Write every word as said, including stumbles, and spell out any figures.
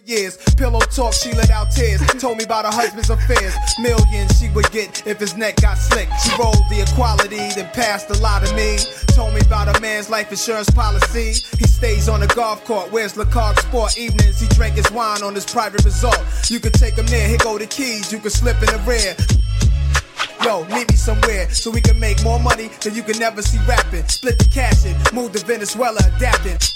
years. Pillow talk, she let out tears. Told me about her husband's affairs. Millions she would get if his neck got slick. She rolled the equality, then passed a lot of me. Told me about a man's life insurance policy. He stays on the golf court, wears Le Coq Sport. Evenings he drank his wine on his private resort. You could take him there, here go the keys. You could slip in the rear. Yo, meet me somewhere so we can make more money than you can never see rapping. Split the cash in, move to Venezuela, adapting.